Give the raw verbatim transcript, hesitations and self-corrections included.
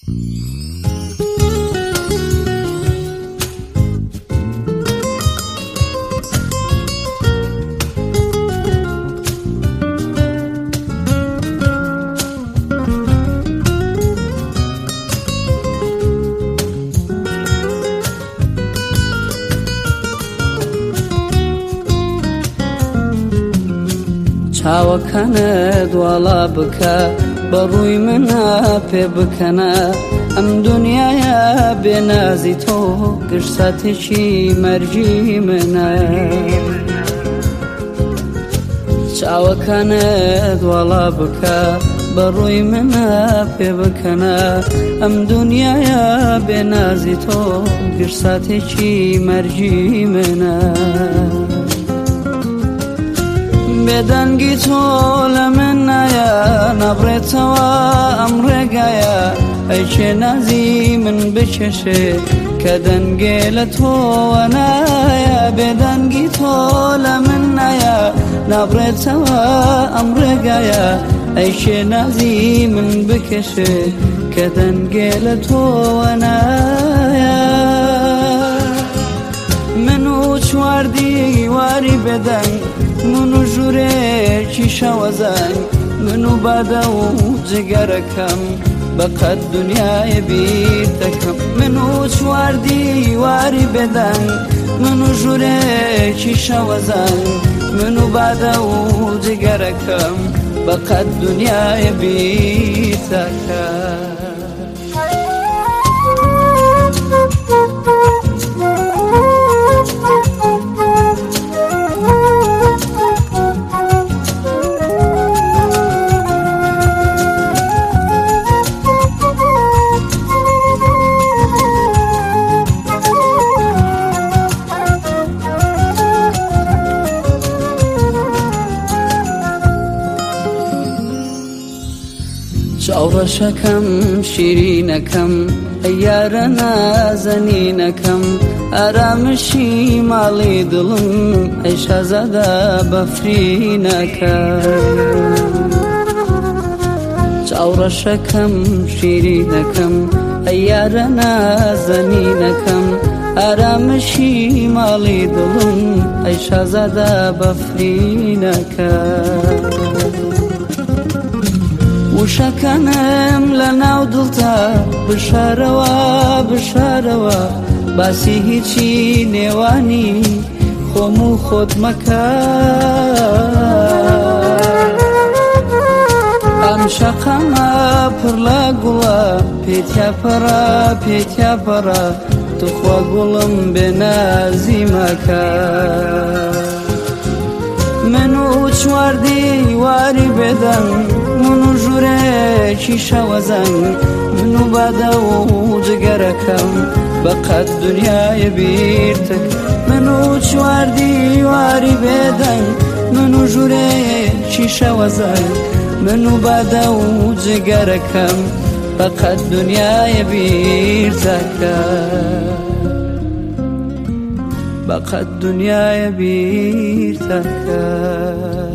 چاوەکانت واڵا بکە بەڕووی منە پێ بکەنە ئەم دنیایە بێنازی تۆ گشتاتێکی مەرجی منە چاوەکانت واڵا بکە بەڕووی منە پێ بکەنە ئەم دنیایە بێنازی تۆ گشتاتێکی مەرجی منە بێدەنگی تۆ لە من نایە نەبڕێتەوە ئەم ڕێگایە ئەی چێ نازی من بکێشێ کە دەنگێ لە تۆوە نایە بێدەنگی تۆ لە من نایە نەبڕێتەوە ئەم ڕێگایە ئەی چێ نازی من بکێشێ کە دەنگێ لە تۆوە نایە من و چواردی واری بێدەنگ من و ژوورێکی شەوەزەنگ من و بادە و جگەرەکەم بەقەد دنیای بیر دەکەم من و چواردی واری بێدەنگ من و ژوورێکی شەوەزەنگ من و بادە و جگەرەکەم بەقەد دنیای بیر دەکەم چاوڕەشەکەم شیرینەکەم ئەی یارە نازەنینەکەم ئارامشی ماڵی دڵم ئەی شازادە بەفرینەکەم چاوڕەشەکەم شیرینەکەم ئەی یارە نازەنینەکەم ئارامشی ماڵی دڵم ئەی شازادە بەفرینەکەم وشەکانم لە ناو دڵتا بشارەوە بشارەوە باسی هیچی نێوانی خۆم و خۆت مەکە ئەم شەقامە پڕ لە گوڵە پێتیاپەڕە پێتیاپەڕە توخوا گوڵم بێنازی مەکە من و چواردی واری بێدەنگ من و ژوورێکی شەوەزەنگ من و بادە و جگەرەکەم بەقەد دنیای بیر دەکەم من و چواردی واری بێدەنگ من و ژوورێکی شەوەزەنگ من و بادە و جگەرەکەم بەقەد دنیای بیر دەکەم بەقەد دنیای بیر دەکەم